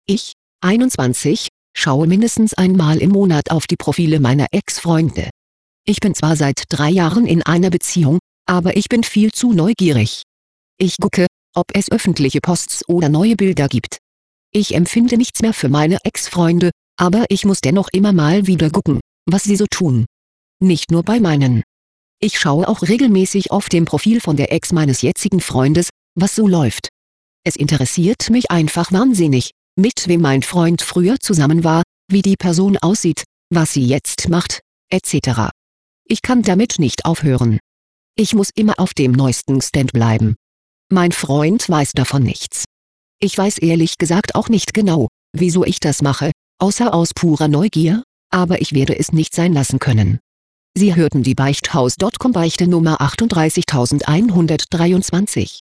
Ich, 21, schaue mindestens einmal im Monat auf die Profile meiner Ex-Freunde. Ich bin zwar seit 3 Jahren in einer Beziehung, aber ich bin viel zu neugierig. Ich gucke, ob es öffentliche Posts oder neue Bilder gibt. Ich empfinde nichts mehr für meine Ex-Freunde, aber ich muss dennoch immer mal wieder gucken, was sie so tun. Nicht nur bei meinen. Ich schaue auch regelmäßig auf dem Profil von der Ex meines jetzigen Freundes, was so läuft. Es interessiert mich einfach wahnsinnig, mit wem mein Freund früher zusammen war, wie die Person aussieht, was sie jetzt macht, etc. Ich kann damit nicht aufhören. Ich muss immer auf dem neuesten Stand bleiben. Mein Freund weiß davon nichts. Ich weiß ehrlich gesagt auch nicht genau, wieso ich das mache, außer aus purer Neugier, aber ich werde es nicht sein lassen können. Sie hörten die Beichthaus.com Beichte Nummer 38123.